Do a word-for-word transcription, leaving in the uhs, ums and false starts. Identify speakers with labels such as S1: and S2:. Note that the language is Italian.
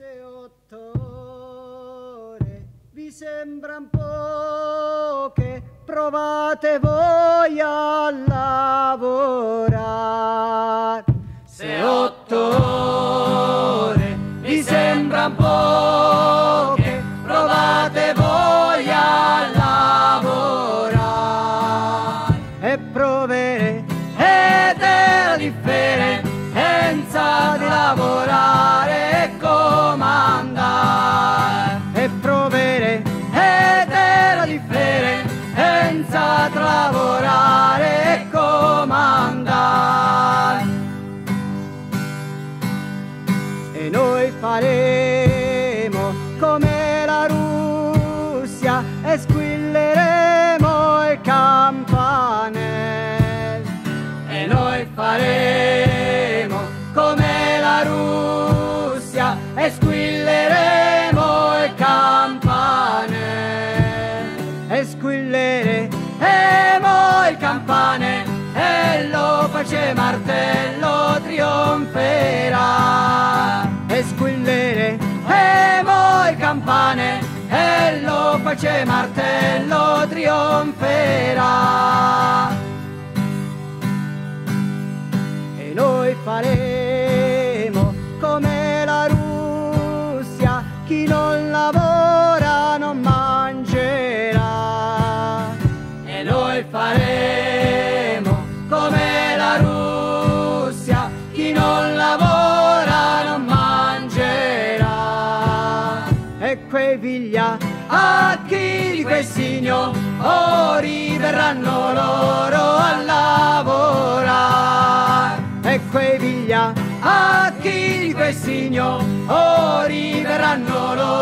S1: Se otto ore vi sembran poche, provate voi a lavorare. Se otto ore vi sembran poche, provate voi a lavorare. E proverete la differenza di lavorare e comandare. E proverete la differenza tra lavorare e comandare. E noi faremo come la Russia e squilleremo il campanello. E noi faremo come la Russia e squilleremo il campanello. E squilleremo il campanello e lo face martello trionferà. E squilleremo il campanello e lo face martello trionferà. E noi faremo come la Russia, chi non lavora non mangerà. E noi faremo come la Russia, chi non lavora non mangerà. E quei vigliacchi di quei signori verranno loro a lavorare. E quei vigliacchi di quei signori verranno loro